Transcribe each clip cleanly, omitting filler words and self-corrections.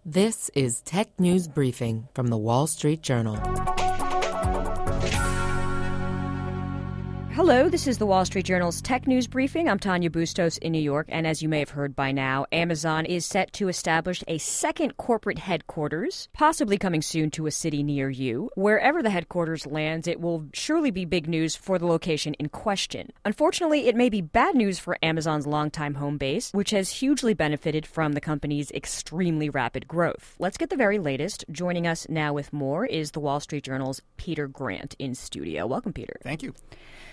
This is Tech News Briefing from The Wall Street Journal. Hello, this is The Wall Street Journal's Tech News Briefing. I'm Tanya Bustos in New York, and as you may have heard by now, Amazon is set to establish a second corporate headquarters, possibly coming soon to a city near you. Wherever the headquarters lands, it will surely be big news for the location in question. Unfortunately, it may be bad news for Amazon's longtime home base, which has hugely benefited from the company's extremely rapid growth. Let's get the very latest. Joining us now with more is The Wall Street Journal's Peter Grant in studio. Welcome, Peter. Thank you.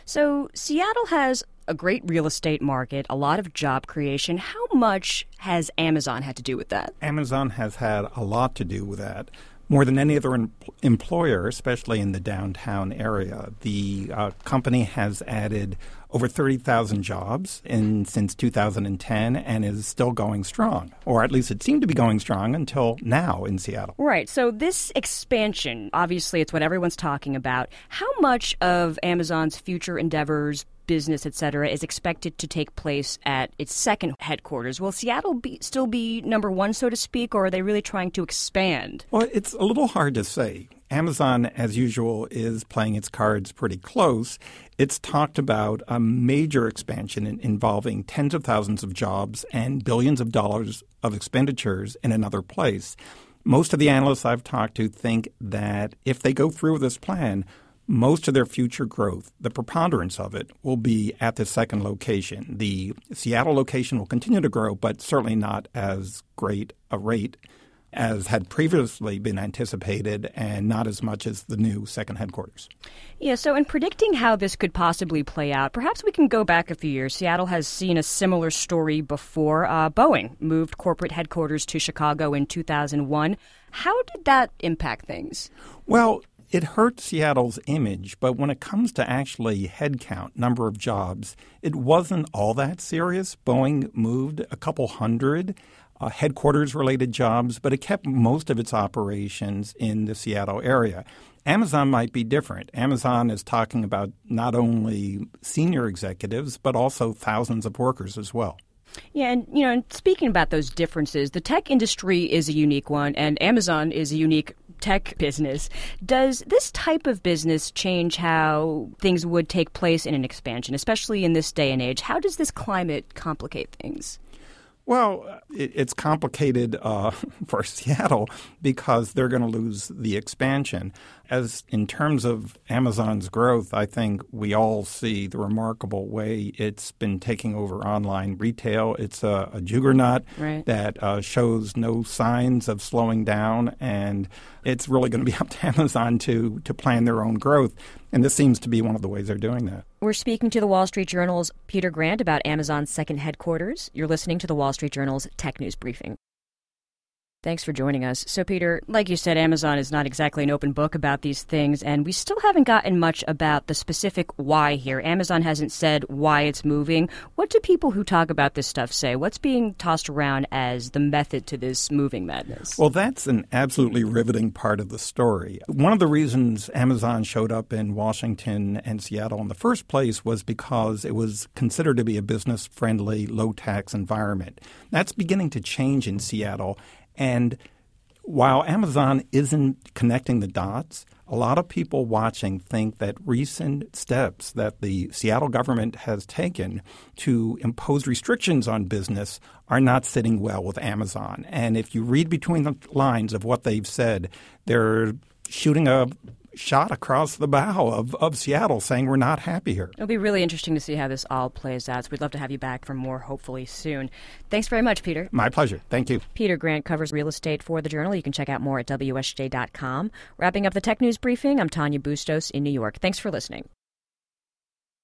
So Seattle has a great real estate market, a lot of job creation. How much has Amazon had to do with that? Amazon has had a lot to do with that. More than any other employer, especially in the downtown area. The company has added over 30,000 jobs since 2010 and is still going strong. Or at least it seemed to be going strong until now in Seattle. Right. So this expansion, obviously it's what everyone's talking about. How much of Amazon's future endeavors, business, et cetera, is expected to take place at its second headquarters? Will Seattle still be number one, so to speak, or are they really trying to expand? Well, it's a little hard to say. Amazon, as usual, is playing its cards pretty close. It's talked about a major expansion involving tens of thousands of jobs and billions of dollars of expenditures in another place. Most of the analysts I've talked to think that if they go through with this plan, most of their future growth, the preponderance of it, will be at the second location. The Seattle location will continue to grow, but certainly not as great a rate as had previously been anticipated, and not as much as the new second headquarters. Yeah, so in predicting how this could possibly play out, perhaps we can go back a few years. Seattle has seen a similar story before. Boeing moved corporate headquarters to Chicago in 2001. How did that impact things? Well, it hurt Seattle's image, but when it comes to actually headcount, number of jobs, it wasn't all that serious. Boeing moved a couple hundred headquarters-related jobs, but it kept most of its operations in the Seattle area. Amazon might be different. Amazon is talking about not only senior executives, but also thousands of workers as well. Yeah, and speaking about those differences, the tech industry is a unique one, and Amazon is a unique tech business. Does this type of business change how things would take place in an expansion, especially in this day and age? How does this climate complicate things? Well, it's complicated for Seattle because they're going to lose the expansion. As in terms of Amazon's growth, I think we all see the remarkable way it's been taking over online retail. It's a juggernaut that shows no signs of slowing down, and it's really going to be up to Amazon to plan their own growth. And this seems to be one of the ways they're doing that. We're speaking to The Wall Street Journal's Peter Grant about Amazon's second headquarters. You're listening to The Wall Street Journal's Tech News Briefing. Thanks for joining us. So, Peter, like you said, Amazon is not exactly an open book about these things, and we still haven't gotten much about the specific why here. Amazon hasn't said why it's moving. What do people who talk about this stuff say? What's being tossed around as the method to this moving madness? Well, that's an absolutely riveting part of the story. One of the reasons Amazon showed up in Washington and Seattle in the first place was because it was considered to be a business-friendly, low-tax environment. That's beginning to change in Seattle. And while Amazon isn't connecting the dots, a lot of people watching think that recent steps that the Seattle government has taken to impose restrictions on business are not sitting well with Amazon. And if you read between the lines of what they've said, they're shooting a shot across the bow of Seattle saying we're not happy here. It'll be really interesting to see how this all plays out. So we'd love to have you back for more, hopefully soon. Thanks very much, Peter. My pleasure. Thank you. Peter Grant covers real estate for the Journal. You can check out more at WSJ.com. Wrapping up the Tech News Briefing, I'm Tanya Bustos in New York. Thanks for listening.